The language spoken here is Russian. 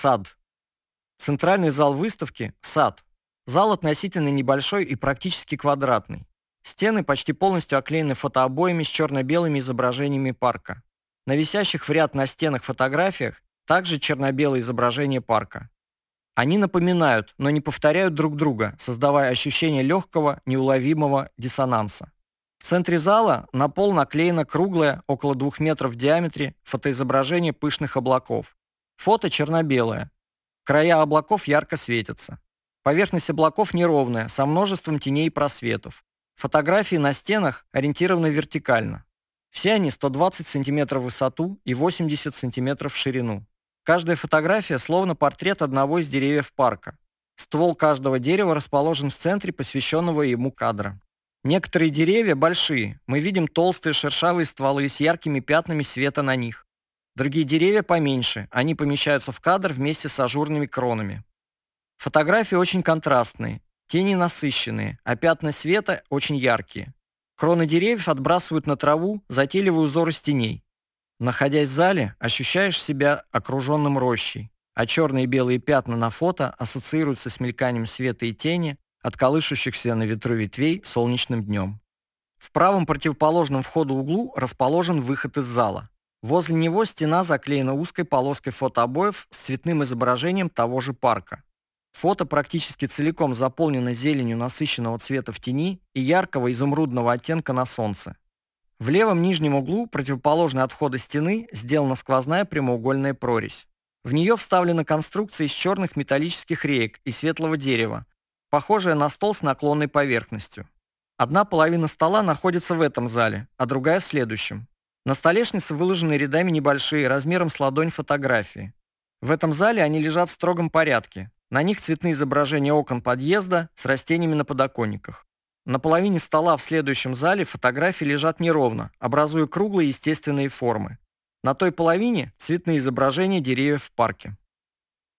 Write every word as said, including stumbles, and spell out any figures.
Сад. Центральный зал выставки – сад. Зал относительно небольшой и практически квадратный. Стены почти полностью оклеены фотообоями с черно-белыми изображениями парка. На висящих в ряд на стенах фотографиях также черно-белые изображения парка. Они напоминают, но не повторяют друг друга, создавая ощущение легкого, неуловимого диссонанса. В центре зала на пол наклеено круглое, около двух метров в диаметре, фотоизображение пышных облаков. Фото черно-белое. Края облаков ярко светятся. Поверхность облаков неровная, со множеством теней и просветов. Фотографии на стенах ориентированы вертикально. Все они сто двадцать сантиметров в высоту и восемьдесят сантиметров в ширину. Каждая фотография словно портрет одного из деревьев парка. Ствол каждого дерева расположен в центре посвященного ему кадра. Некоторые деревья большие, мы видим толстые шершавые стволы с яркими пятнами света на них. Другие деревья поменьше, они помещаются в кадр вместе с ажурными кронами. Фотографии очень контрастные, тени насыщенные, а пятна света очень яркие. Кроны деревьев отбрасывают на траву затейливый узор из теней. Находясь в зале, ощущаешь себя окруженным рощей, а черные и белые пятна на фото ассоциируются с мельканием света и тени от колышущихся на ветру ветвей солнечным днем. В правом противоположном входу углу расположен выход из зала. Возле него стена заклеена узкой полоской фотообоев с цветным изображением того же парка. Фото практически целиком заполнено зеленью насыщенного цвета в тени и яркого изумрудного оттенка на солнце. В левом нижнем углу, противоположной от входа стены, сделана сквозная прямоугольная прорезь. В нее вставлена конструкция из черных металлических реек и светлого дерева, похожая на стол с наклонной поверхностью. Одна половина стола находится в этом зале, а другая в следующем. На столешнице выложены рядами небольшие, размером с ладонь фотографии. В этом зале они лежат в строгом порядке. На них цветные изображения окон подъезда с растениями на подоконниках. На половине стола в следующем зале фотографии лежат неровно, образуя круглые естественные формы. На той половине цветные изображения деревьев в парке.